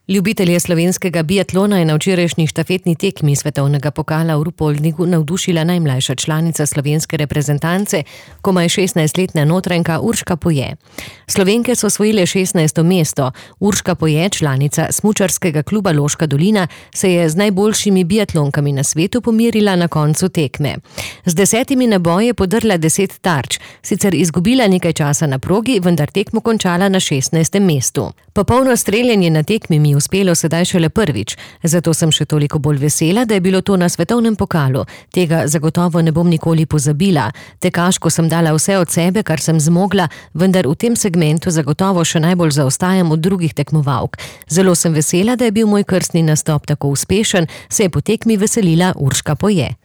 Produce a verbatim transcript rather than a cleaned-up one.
Ljubitelje slovenskega biatlona je na včerajšnji štafetni tekmi svetovnega pokala v Rupoldniku navdušila najmlajša članica slovenske reprezentance, komaj šestnajstletna Notranjka Urška Poje. Slovenke so osvojile šestnajsto mesto. Urška Poje, članica smučarskega kluba Loška dolina, se je z najboljšimi biatlonkami na svetu pomerila na koncu tekme. Z desetimi naboji je podrla deset tarč, sicer izgubila nekaj časa na progi, vendar tekmo končala na šestnajstem mestu. Popolno streljanje na tekmi mi je uspelo sedaj šele prvič, zato sem še toliko bolj vesela, da je bilo to na svetovnem pokalu. Tega zagotovo ne bom nikoli pozabila. Tekaško sem dala vse od sebe, kar sem zmogla, vendar v tem segmentu zagotovo še najbolj zaostajam od drugih tekmovalk. Zelo sem vesela, da je bil moj krstni nastop tako uspešen, se je po tekmi veselila Urška Poje.